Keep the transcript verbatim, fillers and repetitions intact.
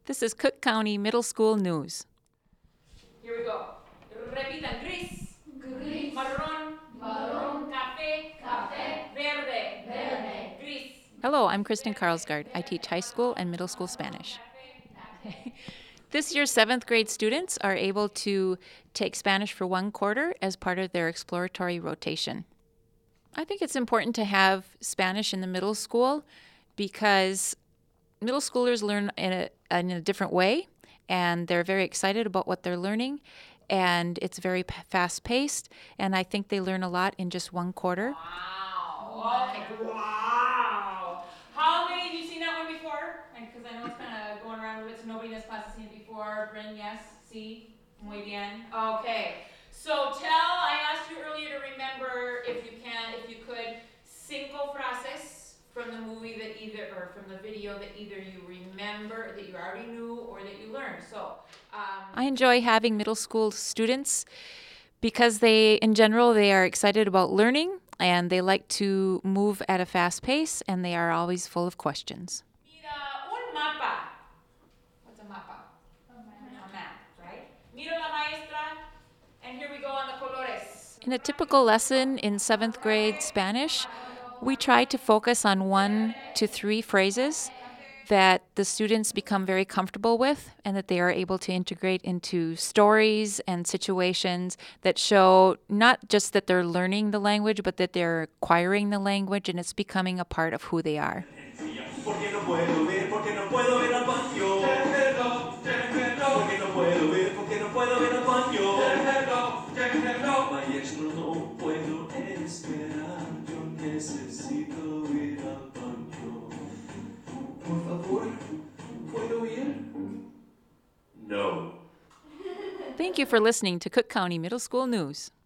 This is Cook County Middle School News. Here we go. Repitan. Gris. Gris. Marrón. Marrón. Café. Café. Verde. Verde. Gris. Hello, I'm Kristen Carlsgaard. I teach high school and middle school Spanish. This year's seventh grade students are able to take Spanish for one quarter as part of their exploratory rotation. I think it's important to have Spanish in the middle school because middle schoolers learn in a, in a different way, and they're very excited about what they're learning, and it's very p- fast-paced, and I think they learn a lot in just one quarter. Wow. Okay. Wow. How many of you seen that one before? Because I know it's kind of going around a bit, so nobody in this class has seen it before. Bryn, yes? Sí? Muy bien. Okay. So tell, I asked you earlier to remember, if you can, if you could, cinco frases from the movie that either, or from the video that either you remember, that you already knew, or that you learned. So, um, I enjoy having middle school students because they, in general, they are excited about learning and they like to move at a fast pace and they are always full of questions. Mira un mapa. What's a mapa? A map, right? Mira la maestra. And here we go on the colores. In a typical lesson in seventh grade Spanish, we try to focus on one to three phrases that the students become very comfortable with and that they are able to integrate into stories and situations that show not just that they're learning the language, but that they're acquiring the language and it's becoming a part of who they are. Porque no puedo ver, porque no puedo ver al patio. Porque no puedo ver, porque no puedo ver al patio. Maestro, no puedo esperar, yo necesito ir al baño. Por favor, ¿puedo ir? No. Thank you for listening to Cook County Middle School News.